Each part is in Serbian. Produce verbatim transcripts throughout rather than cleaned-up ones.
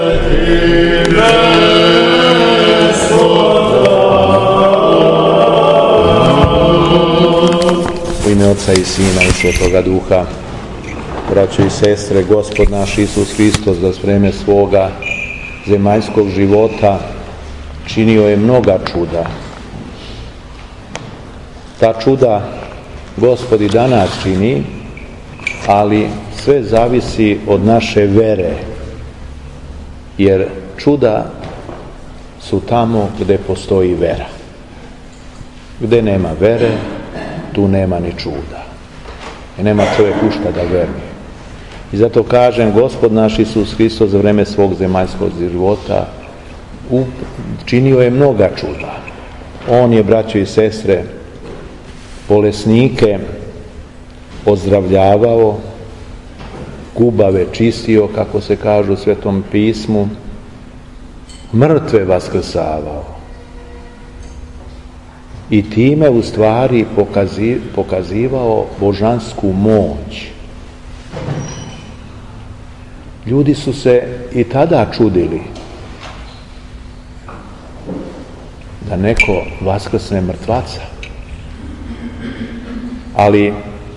U ime Oca i Sina i Svetoga Duha, braćo i sestre, Gospod naš Isus Hristos za vreme svoga zemaljskog života činio je mnoga čuda. Ta čuda Gospod i danas čini, ali sve zavisi od naše vere, jer čuda su tamo gdje postoji vera. Gdje nema vere, tu nema ni čuda. I nema čovjek u šta da veruje. I zato kažem, Gospod naš Isus Hristos za vreme svog zemaljskog života činio je mnoga čuda. On je, braćo i sestre, bolesnike ozdravljavao, gubave čistio, kako se kaže u Svetom pismu, mrtve vaskrsavao. I time u stvari pokazi, pokazivao božansku moć. Ljudi su se i tada čudili da neko vaskrsne mrtvaca. Ali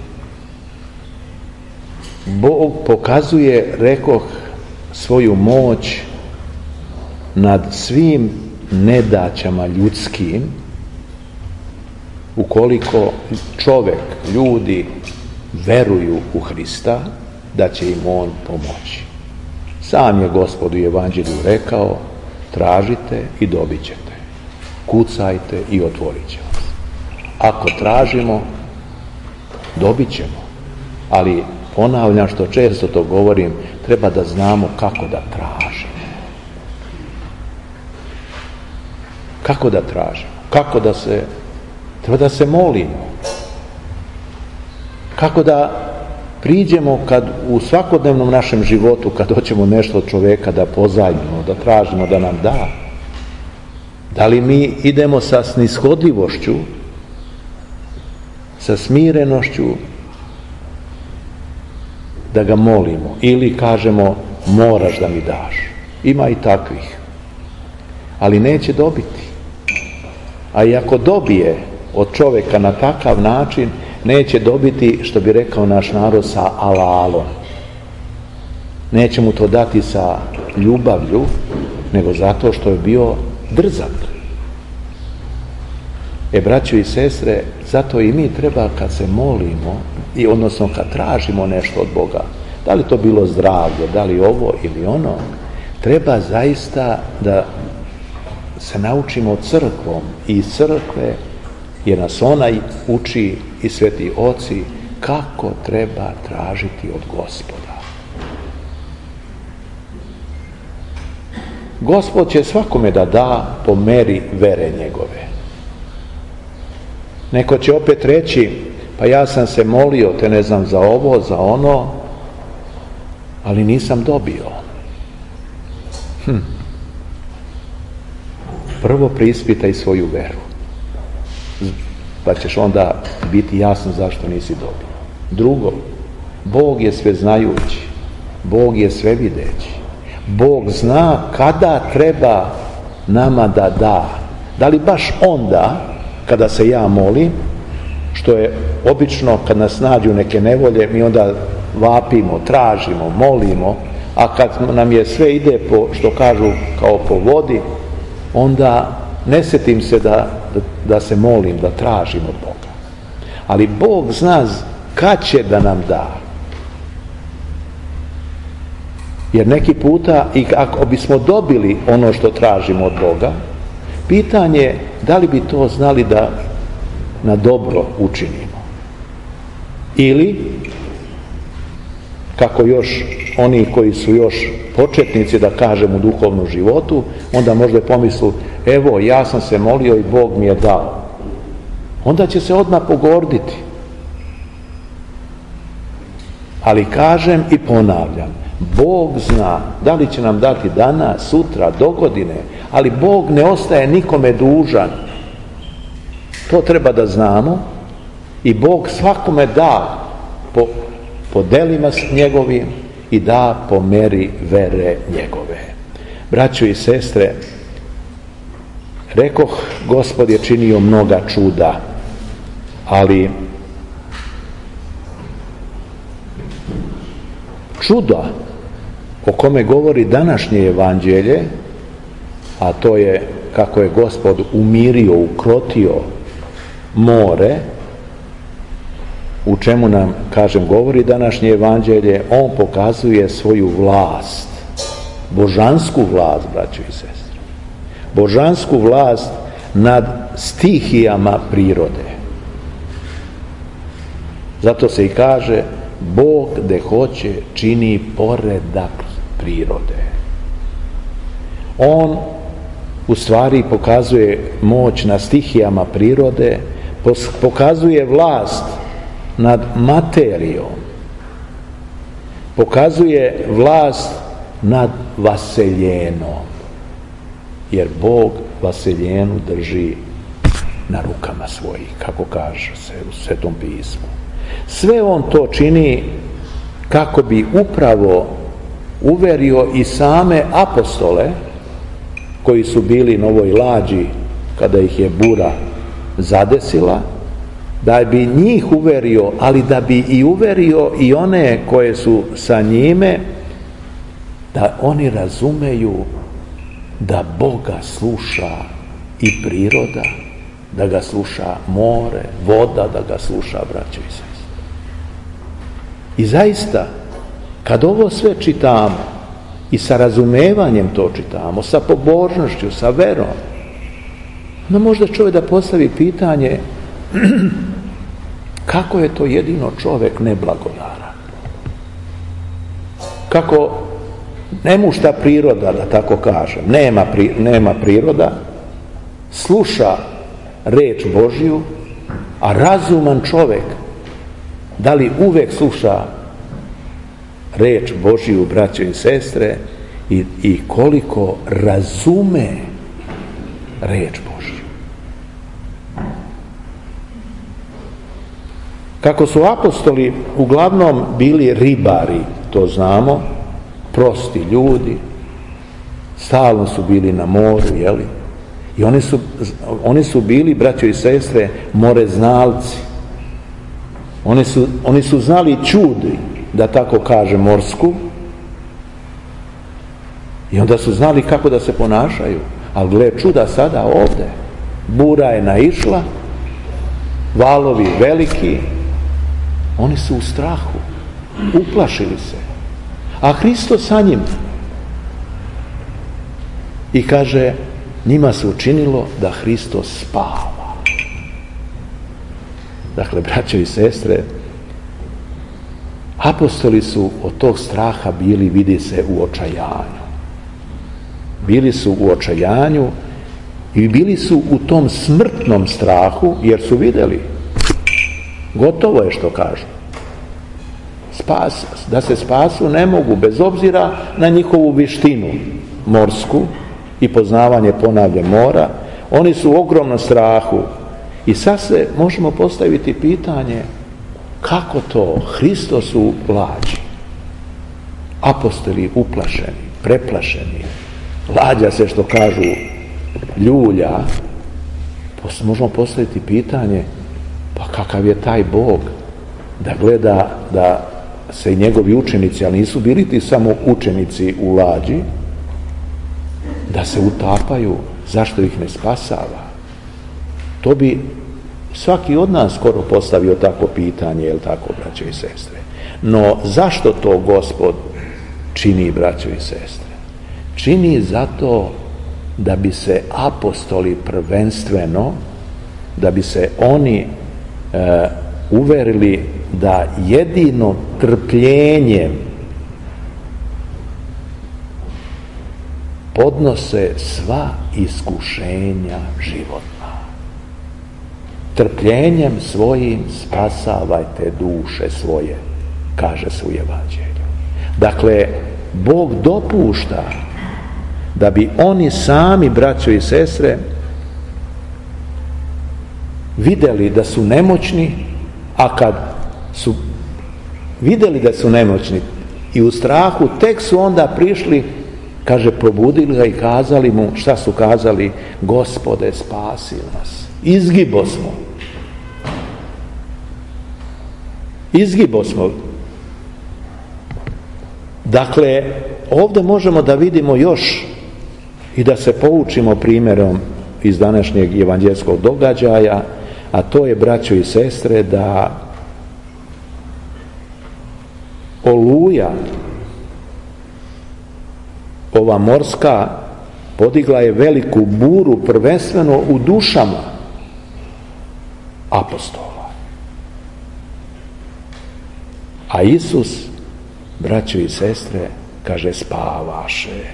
Bog pokazuje, rekoh, svoju moć nad svim nedaćama ljudskim, ukoliko čovjek, ljudi veruju u Hrista, da će im on pomoći. Sam je Gospod u Evanđelju rekao, tražite i dobit ćete, kucajte i otvorit će vas. Ako tražimo, dobit ćemo, ali ponavljam, što često to govorim, treba da znamo kako da tražimo. Kako da tražimo? Kako da se, treba da se molimo. Kako da priđemo kad u svakodnevnom našem životu, kad hoćemo nešto od čovjeka da pozajmimo, da tražimo da nam da. Da li mi idemo sa snishodljivošću, sa smirenošću, da ga molimo, ili kažemo moraš da mi daš. Ima i takvih, ali neće dobiti. A i ako dobije od čovjeka na takav način, neće dobiti, što bi rekao naš narod, sa alalom. Neće mu to dati sa ljubavlju, nego zato što je bio drzak. E, braćo i sestre, zato i mi treba kad se molimo, i odnosno kad tražimo nešto od Boga, da li to bilo zdravlje, da li ovo ili ono, treba zaista da se naučimo crkvom i iz crkve, jer nas ona uči i sveti oci kako treba tražiti od Gospoda. Gospod će svakome da da po meri vere njegove. Neko će opet reći, pa ja sam se molio, te ne znam, za ovo, za ono, ali nisam dobio. Hm. Prvo preispitaj svoju veru, pa ćeš onda biti jasno zašto nisi dobio. Drugo, Bog je sveznajući, Bog je svevideći. Bog zna kada treba nama da da. Da li baš onda, kada se ja molim, što je obično kad nas nađu neke nevolje, mi onda vapimo, tražimo, molimo, a kad nam je sve ide po, što kažu, kao po vodi, onda ne sjetim se da, da, da se molim, da tražim od Boga. Ali Bog zna kad će da nam da. Jer neki puta, i ako bismo dobili ono što tražimo od Boga, pitanje je da li bi to znali da na dobro učinimo. Ili, kako još oni koji su još početnici, da kažem, u duhovnom životu, onda možda pomislu, evo, ja sam se molio i Bog mi je dao. Onda će se odmah pogorditi. Ali kažem i ponavljam, Bog zna da li će nam dati danas, sutra, dogodine, ali Bog ne ostaje nikome dužan. To treba da znamo i Bog svakome da po, po delima njegovim i da po meri vere njegove. Braćo i sestre, rekoh, Gospod je činio mnoga čuda, ali čuda o kome govori današnje evanđelje, a to je kako je Gospod umirio, ukrotio more, u čemu nam, kažem, govori današnje evanđelje, on pokazuje svoju vlast, božansku vlast, braćo i sestre, božansku vlast nad stihijama prirode. Zato se i kaže, Bog gde hoće čini poredak prirode. On u stvari pokazuje moć nad stihijama prirode, pokazuje vlast nad materijom, pokazuje vlast nad vaseljenom, jer Bog vaseljenu drži na rukama svojih, kako kaže se u Svetom pismu. Sve on to čini kako bi upravo uverio i same apostole koji su bili na ovoj lađi kada ih je bura zadesila, da bi njih uverio, ali da bi i uverio i one koje su sa njime, da oni razumeju da Boga sluša i priroda, da ga sluša more, voda, da ga sluša, braćo i sestre. I zaista, kad ovo sve čitamo i sa razumevanjem to čitamo, sa pobožnošću, sa verom, onda možda čovjek da postavi pitanje kako je to jedino čovjek neblagodaran? Kako nemušta priroda, da tako kažem, nema, pri, nema priroda, sluša reč Božju, a razuman čovjek, da li uvek sluša reč Božju, braćo i sestre, i, i koliko razume reč Božju? Kako su apostoli uglavnom bili ribari, to znamo, prosti ljudi, stalno su bili na moru, jeli? I oni su, oni su bili, braćo i sestre, moreznalci. Oni su, oni su znali čudi, da tako kaže, morsku, i onda su znali kako da se ponašaju. Ali gle čuda sada ovde. Bura je naišla, valovi veliki, oni su u strahu, uplašili se. A Hristos sa njim. I kaže, njima se učinilo da Hristos spava. Dakle, braćo i sestre, apostoli su od tog straha bili, vidi se, u očajanju. Bili su u očajanju i bili su u tom smrtnom strahu, jer su vidjeli, gotovo je, što kažu. Spas, da se spasu ne mogu, bez obzira na njihovu vištinu morsku i poznavanje, ponavljam, mora. Oni su u ogromnom strahu. I sad se možemo postaviti pitanje, kako to Hristos u lađi, apostoli uplašeni, preplašeni, lađa se, što kažu, ljulja, možemo postaviti pitanje, pa kakav je taj Bog da gleda da se i njegovi učenici, ali nisu bili ti samo učenici u lađi, da se utapaju, zašto ih ne spasava? To bi svaki od nas skoro postavio tako pitanje, jel tako, braćo i sestre? No, zašto to Gospod čini, braćo i sestre? Čini zato da bi se apostoli prvenstveno, da bi se oni e, uverili da jedino trpljenjem podnose sva iskušenja životna. Trpljenjem svojim spasavajte duše svoje, kaže se u Evanđelju. Dakle, Bog dopušta da bi oni sami, braćo i sestre, vidjeli da su nemoćni, a kad su vidjeli da su nemoćni i u strahu, tek su onda prišli Kaže, probudili ga i kazali mu, šta su kazali? Gospode, spasi nas. Izgibo smo. Izgibo smo. Dakle, ovdje možemo da vidimo još i da se poučimo primjerom iz današnjeg evanđelskog događaja, a to je, braćo i sestre, da oluja, ova morska, podigla je veliku buru, prvenstveno u dušama apostola. A Isus, braćo i sestre, kaže, spavaše.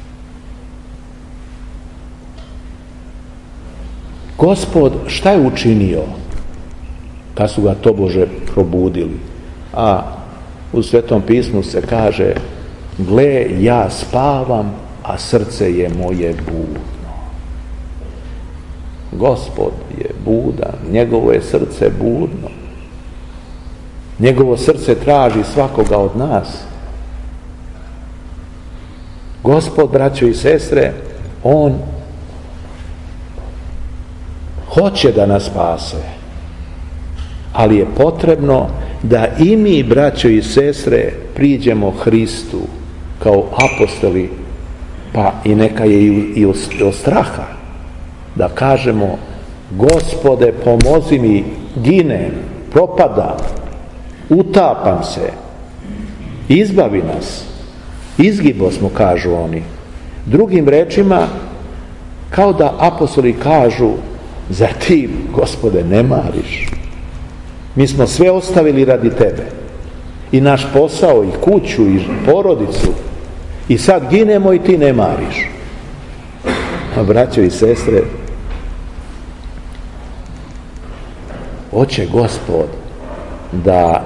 Gospod šta je učinio kad su ga tobože probudili? A u Svetom pismu se kaže, gle, ja spavam, a srce je moje budno. Gospod je budan, njegovo je srce budno. Njegovo srce traži svakoga od nas. Gospod, braćo i sestre, on hoće da nas spase, ali je potrebno da i mi, braćo i sestre, priđemo Hristu kao apostoli, pa i neka je i od straha, da kažemo, Gospode, pomozi mi, ginem, propadam, utapam se, izbavi nas. Izgibo smo, kažu oni. Drugim rečima, kao da apostoli kažu, zar ti, Gospode, ne mariš? Mi smo sve ostavili radi tebe. I naš posao, i kuću, i porodicu. I sad ginemo i ti ne mariš. A braćo i sestre, hoće Gospod da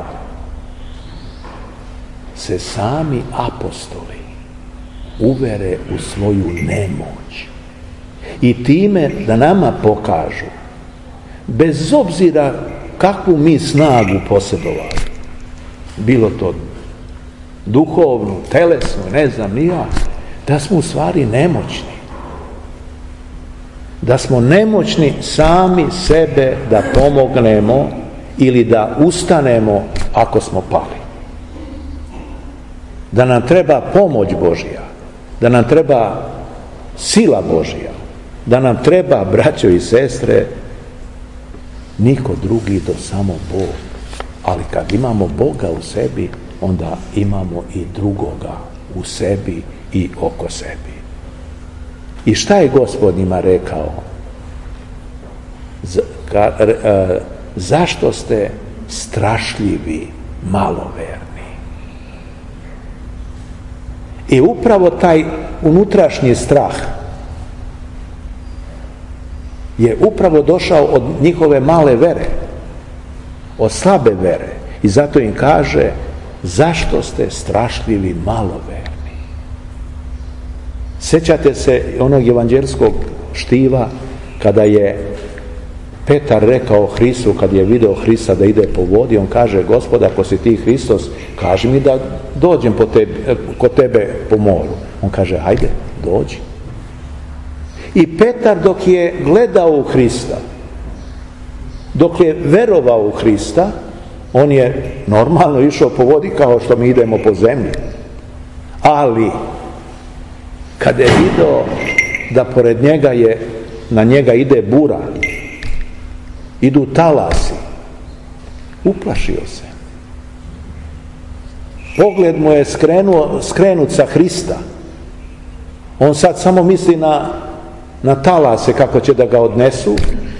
se sami apostoli uvere u svoju nemoć i time da nama pokažu, bez obzira kakvu mi snagu posjedovali, bilo to duhovnu, telesnu, ne znam ni ja, da smo u stvari nemoćni. Da smo nemoćni sami sebe da pomognemo ili da ustanemo ako smo pali. Da nam treba pomoć Božja, da nam treba sila Božja, da nam treba, braćo i sestre, niko drugi do samo Bog. Ali kad imamo Boga u sebi, onda imamo i drugoga u sebi i oko sebi. I šta je Gospod njima rekao? Z, ka, e, zašto ste strašljivi, maloverni? I upravo taj unutrašnji strah je upravo došao od njihove male vere, od slabe vere. I zato im kaže, zašto ste strašljivi, maloverni? Sjećate se onog evanđelskog štiva kada je Petar rekao Hristu, kad je video Hrista da ide po vodi, on kaže, Gospod, ako si ti Hristos, kaži mi da dođem po tebi, kod tebe po moru. On kaže, hajde, dođi. I Petar, dok je gledao u Hrista, dok je verovao u Hrista, on je normalno išao po vodi kao što mi idemo po zemlji. Ali kada je video da pored njega je, na njega ide bura, idu talasi, uplašio se. Pogled mu je skrenuo, skrenut sa Hrista. On sad samo misli na, na talase, kako će da ga odnesu.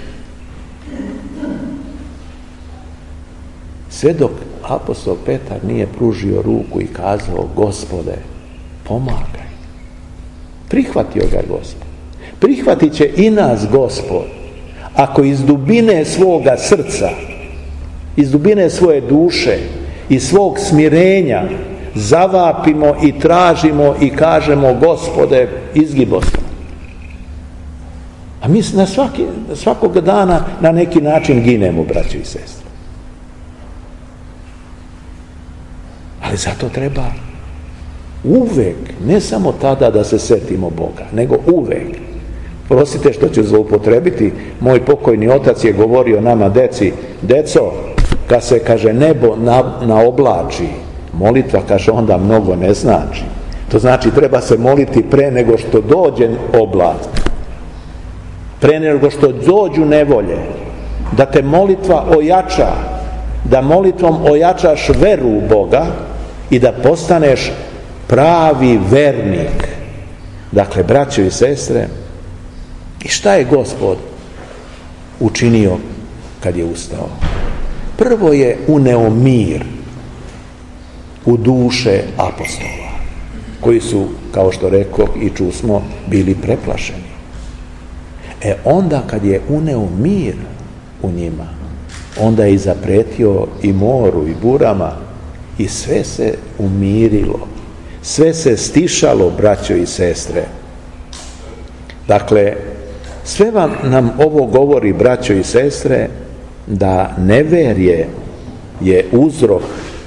Sve dok apostol Petar nije pružio ruku i kazao, Gospode, pomagaj. Prihvatio ga Gospod. Prihvatit će i nas Gospod, ako iz dubine svoga srca, iz dubine svoje duše i svog smirenja zavapimo i tražimo i kažemo, Gospode, izgibo smo. A mi na svaki, svakog dana na neki način ginemo, braćo i sestre. Ali zato treba Uvek, ne samo tada da se setimo Boga, nego uvek. Prosite što ću zloupotrebiti, moj pokojni otac je govorio nama deci, deco, kad se, kaže, nebo na, naoblači, molitva, kaže, onda mnogo ne znači. To znači treba se moliti pre nego što dođe oblak, pre nego što dođu nevolje, da te molitva ojača, da molitvom ojačaš veru u Boga i da postaneš pravi vernik. Dakle, braćo i sestre, i šta je Gospod učinio kad je ustao? Prvo je uneo mir u duše apostola, koji su, kao što rekoh i čusmo, bili preplašeni. E onda kad je uneo mir u njima, onda je i zapretio i moru i burama i sve se umirilo, sve se stišalo, braćo i sestre. Dakle, sve vam nam ovo govori, braćo i sestre, da neverje je uzrok,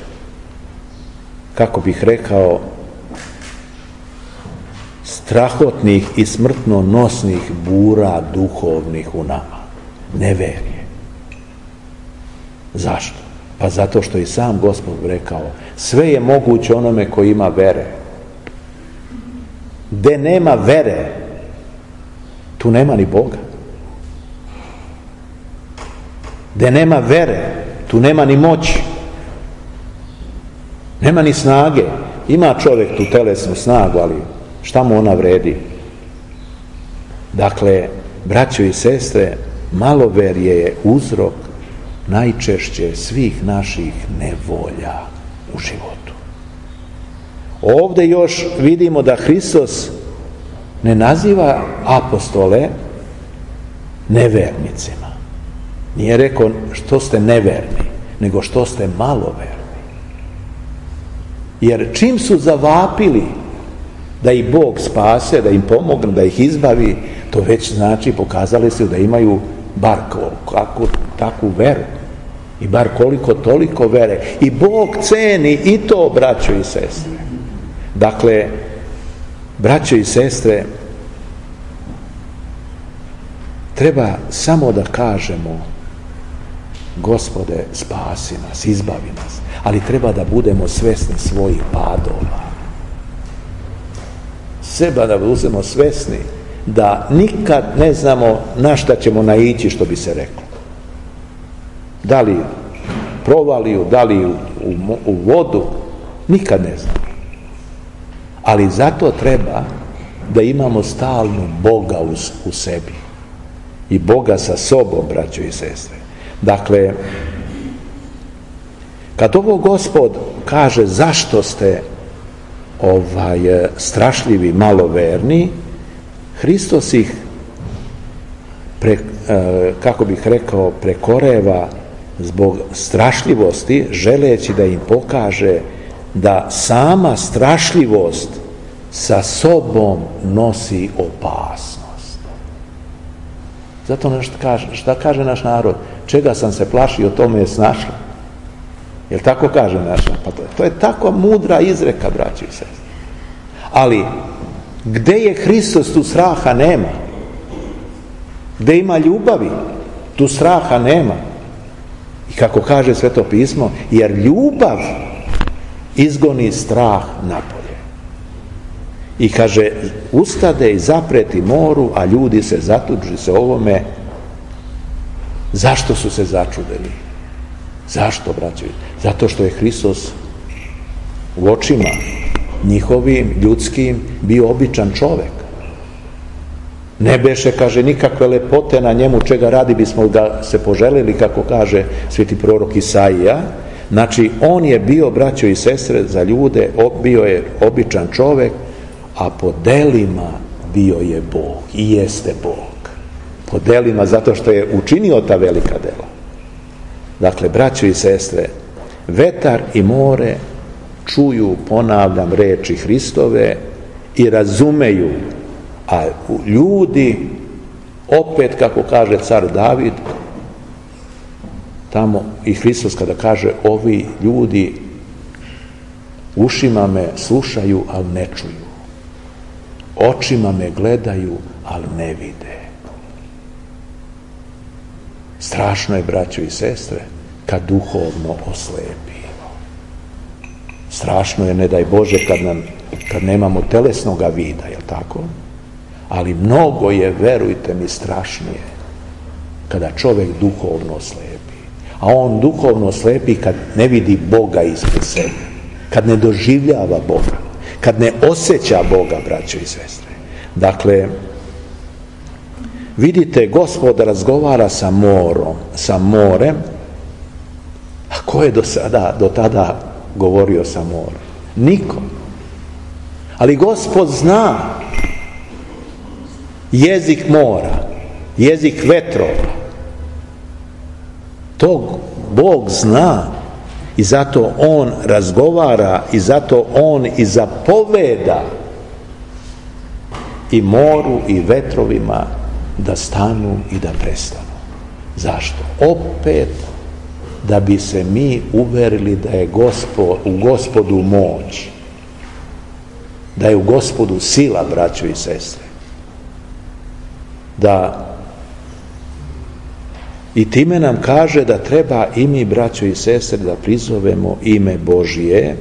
kako bih rekao, strahotnih i smrtno nosnih bura duhovnih u nama. Neverje. Zašto? Pa zato što i sam Gospod rekao, sve je moguće onome koji ima vere. Gde nema vere, tu nema ni Boga. Gde nema vere, tu nema ni moći. Nema ni snage. Ima čovjek tu telesnu snagu, ali šta mu ona vredi? Dakle, braćo i sestre, maloverje je uzrok najčešće svih naših nevolja u životu. Ovdje još vidimo da Hristos ne naziva apostole nevernicima. Nije rekao što ste neverni, nego što ste maloverni. Jer čim su zavapili da ih Bog spase, da im pomogne, da ih izbavi, to već znači pokazali su da imaju bar kakvu takvu veru. I bar koliko toliko vere. I Bog ceni i to, braćo i sestre. Dakle, braćo i sestre, treba samo da kažemo, Gospode, spasi nas, izbavi nas. Ali treba da budemo svesni svojih padova. Seba da budemo svesni da nikad ne znamo na šta ćemo naići, što bi se reklo. Da li provaliju, da li u, u, u vodu, nikad ne znamo. Ali zato treba da imamo stalno Boga u, u sebi. I Boga sa sobom, braćo i sestre. Dakle, kad ovo Gospod kaže zašto ste ovaj strašljivi, maloverni, Hristos ih pre, kako bih rekao, prekoreva zbog strašljivosti, želeći da im pokaže da sama strašljivost sa sobom nosi opasnost. Zato nešto kaže, šta kaže naš narod? Čega sam se plašio, to me je snašlo. Jel tako kaže naša? Pa to, to je tako mudra izreka, braći i sestri. Ali, gde je Hristos, tu straha nema. Gde ima ljubavi, tu straha nema. I kako kaže Sveto pismo, jer ljubav izgoni strah napolje. I kaže, ustade i zapreti moru, a ljudi se zatuđi se ovome. Zašto su se začudili? Zašto, braćo? Zato što je Hristos u očima njihovim, ljudskim, bio običan čovek. Ne beše, kaže, nikakve lepote na njemu, čega radi bismo da se poželili, kako kaže sveti prorok Isaija. Znači, on je bio, braćo i sestre, za ljude, bio je običan čovek, a po delima bio je Bog i jeste Bog. Po delima, zato što je učinio ta velika dela. Dakle, braćo i sestre, vetar i more čuju, ponavljam, reči Hristove i razumeju, a ljudi, opet, kako kaže car David, tamo i Hristos kada kaže, ovi ljudi Ušima me slušaju, ali ne čuju. Očima me gledaju, ali ne vide. Strašno je, braćo i sestre, kad duhovno oslepimo. Strašno je, ne daj Bože, kad, nam, kad nemamo telesnoga vida, je li tako? Ali mnogo je, verujte mi, strašnije kada čovjek duhovno oslepi. A on duhovno oslepi kad ne vidi Boga ispred sebe, kad ne doživljava Boga, kad ne osjeća Boga, braćo i sestre. Dakle, vidite, Gospod razgovara sa morom, sa morem. A ko je do sada, do tada govorio sa morom? Niko. Ali Gospod zna jezik mora, jezik vetrova. To Bog zna i zato On razgovara i zato On i zapoveda i moru i vetrovima da stanu i da prestanu. Zašto? Opet da bi se mi uverili da je Gospod, u Gospodu moć, da je u Gospodu sila, braćo i sestre. Da i time nam kaže da treba i mi, braćo i sestre, da prizovemo ime Božije,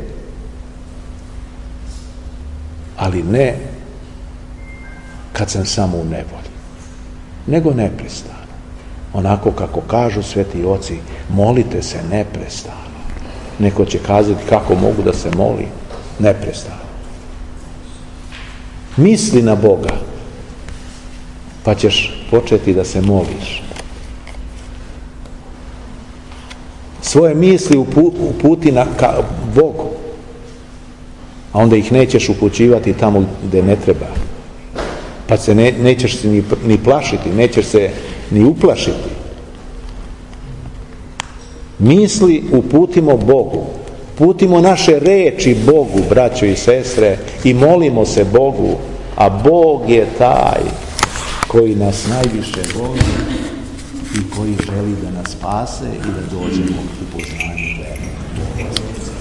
ali ne kad sam samo u nevolji, nego neprestano. Onako kako kažu sveti oci, molite se neprestano. Neko će kazati kako mogu da se moli neprestano. Misli na Boga, pa ćeš početi da se moliš. Svoje misli uputi na ka Bogu, a onda ih nećeš upućivati tamo gdje ne treba. Pa se ne, nećeš se ni, ni plašiti, nećeš se ni uplašiti. Misli uputimo Bogu, putimo naše reči Bogu, braćo i sestre, i molimo se Bogu, a Bog je taj koji nas najviše voli i koji želi da nas spase i da dođemo u poznanje vere.